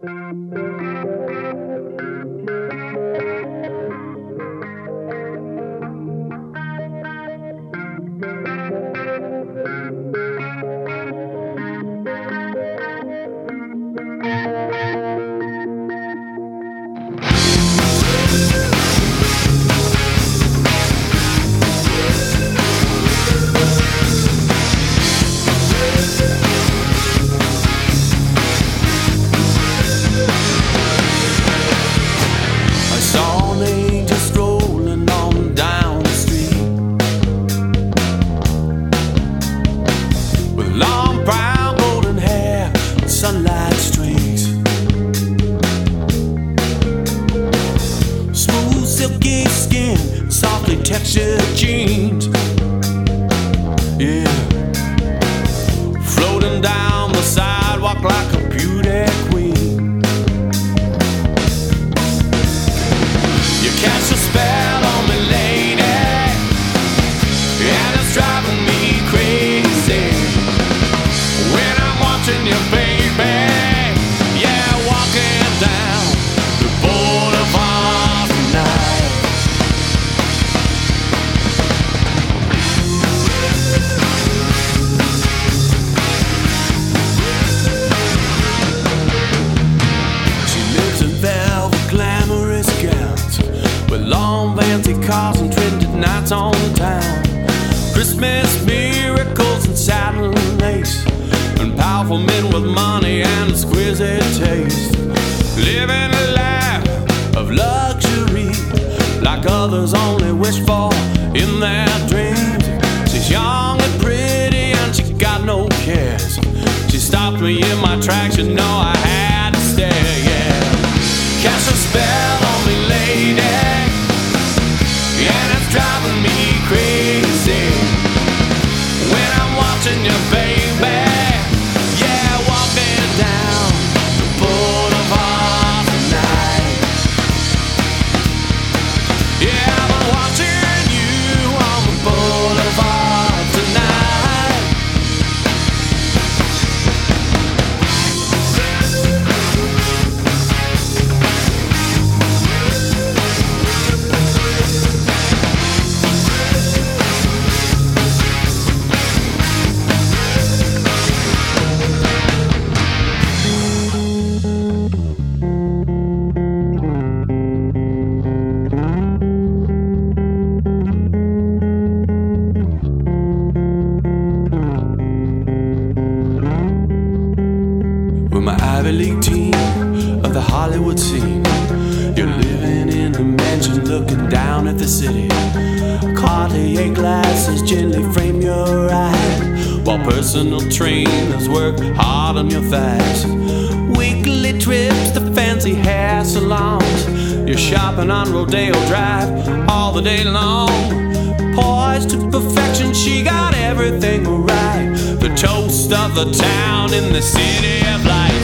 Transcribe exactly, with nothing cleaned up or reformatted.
Textured jeans, yeah, floating down the sidewalk like a beauty queen. You cast a spell on me, lady, and it's driving me crazy when I'm watching you, baby. Yeah, walking down the boulevard tonight. Cars and trended nights on the town, Christmas miracles and satin lace, and powerful men with money and exquisite taste, living a life of luxury like others only wish for in their dreams. She's young and pretty and she got no cares. She stopped me in my tracks, you know I had to stare, yeah. Cast a spell on me, lady, and it's driving me crazy when I'm watching you, baby. Yeah, walking down the boulevard tonight. Yeah, I've been watching you on the boulevard tonight. League team of the Hollywood scene. You're living in a mansion looking down at the city. Cartier glasses gently frame your eyes, while personal trainers work hard on your thighs. Weekly trips to fancy hair salons. You're shopping on Rodeo Drive all the day long. Poised to perfection, she got everything right. The toast of the town in the city of light.